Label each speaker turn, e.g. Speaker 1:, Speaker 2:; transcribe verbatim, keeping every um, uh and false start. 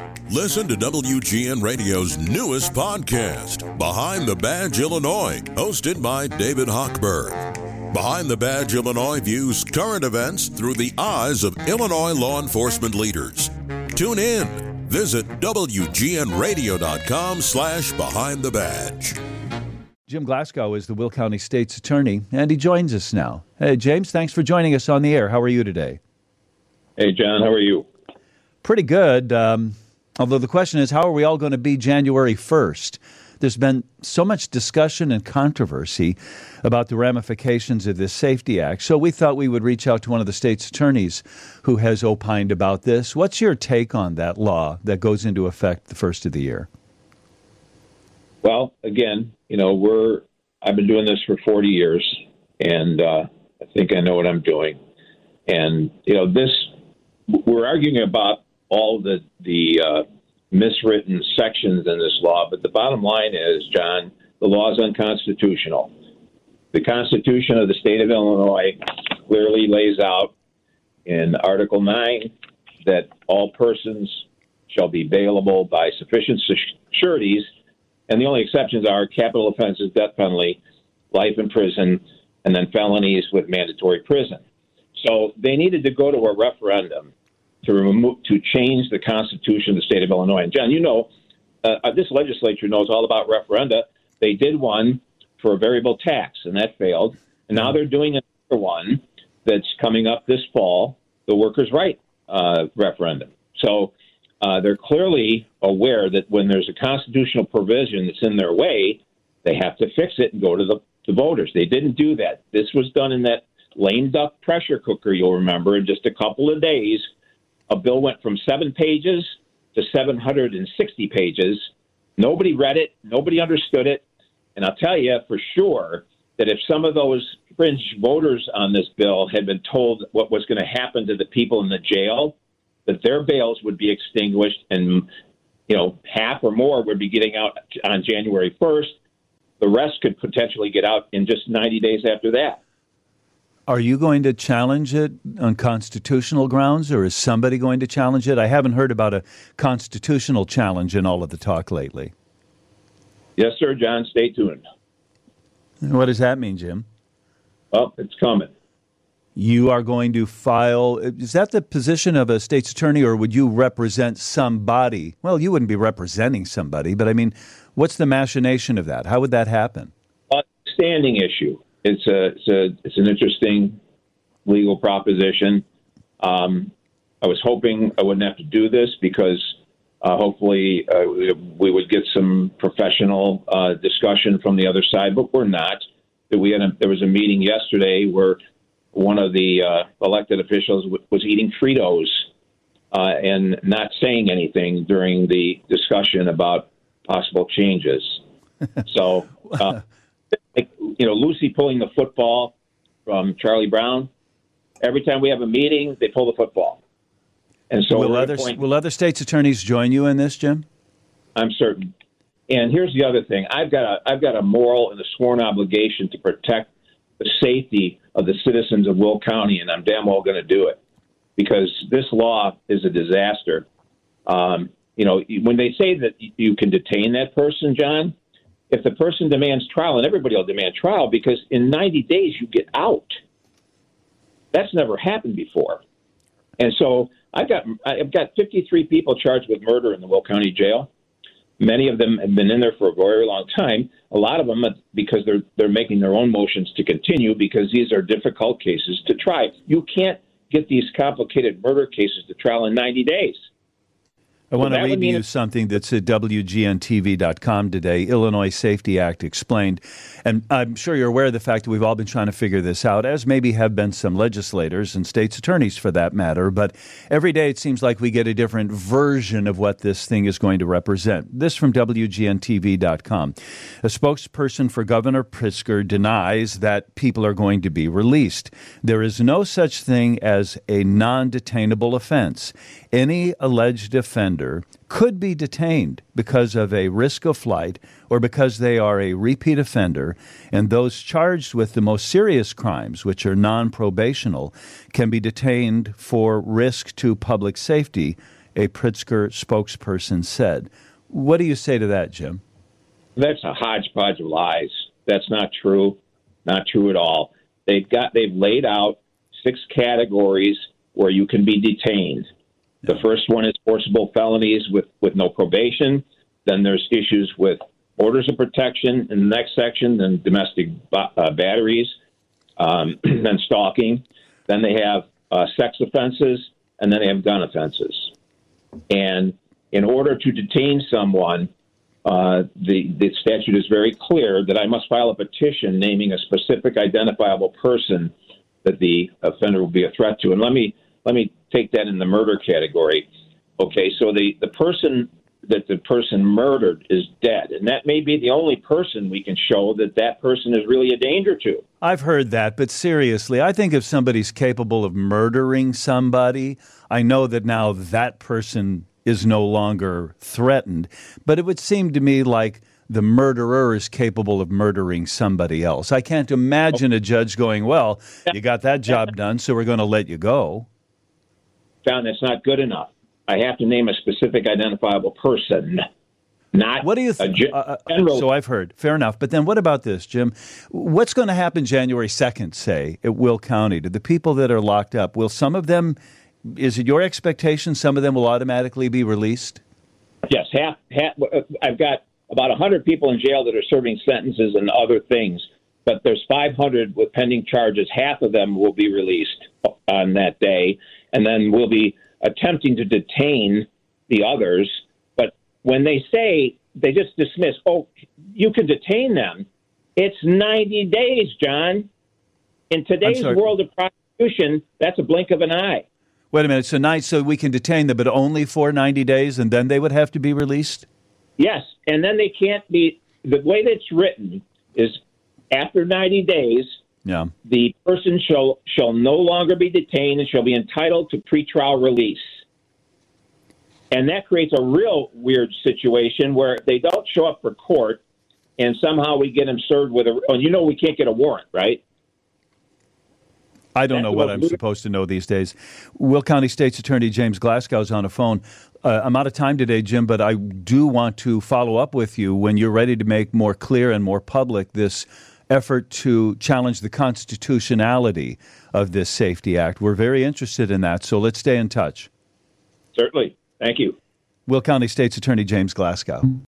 Speaker 1: Listen to W G N Radio's newest podcast, Behind the Badge Illinois, hosted by David Hochberg. Behind the Badge Illinois views current events through the eyes of Illinois law enforcement leaders. Tune in. Visit W G N radio dot com slash behind the badge.
Speaker 2: Jim Glasgow is the Will County State's Attorney, and he joins us now. Hey, James, thanks for joining us on the air. How are you today?
Speaker 3: Hey, John, how are you?
Speaker 2: Pretty good. Um, although the question is, how are we all going to be January first? There's been so much discussion and controversy about the ramifications of this Safety Act, so we thought we would reach out to one of the state's attorneys who has opined about this. What's your take on that law that goes into effect the first of the year?
Speaker 3: Well, again, you know, we're I've been doing this for forty years, and uh, I think I know what I'm doing. And, you know, this, we're arguing about all the, the uh, miswritten sections in this law, but the bottom line is, John, the law is unconstitutional. The Constitution of the state of Illinois clearly lays out in Article nine that all persons shall be bailable by sufficient sureties, and the only exceptions are capital offenses, death penalty, life in prison, and then felonies with mandatory prison. So they needed to go to a referendum to remove, to change the Constitution of the state of Illinois. And John, you know, uh, this legislature knows all about referenda. They did one for a variable tax, and that failed. And now they're doing another one that's coming up this fall, the workers' right uh, referendum. So uh, they're clearly aware that when there's a constitutional provision that's in their way, they have to fix it and go to the, the voters. They didn't do that. This was done in that lame duck pressure cooker, you'll remember, in just a couple of days. A bill went from seven pages to seven hundred sixty pages. Nobody read it. Nobody understood it. And I'll tell you for sure that if some of those fringe voters on this bill had been told what was going to happen to the people in the jail, that their bails would be extinguished and, you know, half or more would be getting out on January first. The rest could potentially get out in just ninety days after that.
Speaker 2: Are you going to challenge it on constitutional grounds, or is somebody going to challenge it? I haven't heard about a constitutional challenge in all of the talk lately.
Speaker 3: Yes, sir, John. Stay tuned.
Speaker 2: What does that mean, Jim?
Speaker 3: Well, it's coming.
Speaker 2: You are going to file. Is that the position of a state's attorney, or would you represent somebody? Well, you wouldn't be representing somebody, but I mean, what's the machination of that? How would that happen?
Speaker 3: A standing issue. It's a, it's a, it's an interesting legal proposition. Um, I was hoping I wouldn't have to do this because uh, hopefully uh, we, we would get some professional uh, discussion from the other side, but we're not. We had a, there was a meeting yesterday where one of the uh, elected officials w- was eating Fritos uh, and not saying anything during the discussion about possible changes. So. Uh, You know, Lucy pulling the football from Charlie Brown. Every time we have a meeting, they pull the football. And so,
Speaker 2: will other point, will other states' attorneys join you in this, Jim?
Speaker 3: I'm certain. And here's the other thing: I've got a I've got a moral and a sworn obligation to protect the safety of the citizens of Will County, and I'm damn well going to do it because this law is a disaster. Um, you know, when they say that you can detain that person, John. If the person demands trial, and everybody will demand trial, because in ninety days you get out. That's never happened before. And so I've got I've got fifty-three people charged with murder in the Will County Jail. Many of them have been in there for a very long time. A lot of them because they're they're making their own motions to continue because these are difficult cases to try. You can't get these complicated murder cases to trial in ninety days.
Speaker 2: I want
Speaker 3: so
Speaker 2: to read you
Speaker 3: a-
Speaker 2: something that's at W G N T V dot com today, Illinois Safety Act Explained. And I'm sure you're aware of the fact that we've all been trying to figure this out, as maybe have been some legislators and state's attorneys for that matter. But every day it seems like we get a different version of what this thing is going to represent. This from W G N T V dot com. A spokesperson for Governor Pritzker denies that people are going to be released. There is no such thing as a non-detainable offense. Any alleged offender could be detained because of a risk of flight or because they are a repeat offender, and those charged with the most serious crimes, which are non-probational, can be detained for risk to public safety a Pritzker spokesperson said. What do you say to that, Jim?
Speaker 3: That's a hodgepodge of lies. That's not true. Not true at all. They've got they've laid out six categories where you can be detained. The first one is forcible felonies with, with no probation. Then there's issues with orders of protection in the next section, then domestic uh, batteries, um, then stalking. Then they have uh, sex offenses, and then they have gun offenses. And in order to detain someone, uh, the, the statute is very clear that I must file a petition naming a specific identifiable person that the offender will be a threat to. And let me let me take that in the murder category. Okay, so the, the person that the person murdered is dead, and that may be the only person we can show that that person is really a danger to.
Speaker 2: I've heard that, but seriously, I think if somebody's capable of murdering somebody, I know that now that person is no longer threatened, but it would seem to me like the murderer is capable of murdering somebody else. I can't imagine a judge going, well, you got that job done, so we're going to let you go.
Speaker 3: John, that's not good enough. I have to name a specific identifiable person, not
Speaker 2: what do you think?
Speaker 3: Ge-
Speaker 2: uh, so I've heard. Fair enough. But then what about this, Jim? What's going to happen January second, say, at Will County? To the people that are locked up, will some of them, is it your expectation some of them will automatically be released?
Speaker 3: Yes. Half, half, I've got about one hundred people in jail that are serving sentences and other things, but there's five hundred with pending charges. Half of them will be released on that day, and then we'll be attempting to detain the others. But when they say, they just dismiss, oh, you can detain them, it's ninety days, John. In today's world of prosecution, that's a blink of an eye.
Speaker 2: Wait a minute, so nice, so we can detain them, but only for ninety days, and then they would have to be released?
Speaker 3: Yes, and then they can't be, the way that's written is after ninety days,
Speaker 2: yeah.
Speaker 3: the person shall shall no longer be detained and shall be entitled to pretrial release. And that creates a real weird situation where they don't show up for court, and somehow we get them served with a, oh, you know we can't get a warrant, right?
Speaker 2: I don't know what I'm supposed to know these days. Will County State's Attorney James Glasgow is on the phone. Uh, I'm out of time today, Jim, but I do want to follow up with you when you're ready to make more clear and more public this effort to challenge the constitutionality of this Safety Act. We're very interested in that, so let's stay in touch.
Speaker 3: Certainly. Thank you.
Speaker 2: Will County State's Attorney James Glasgow.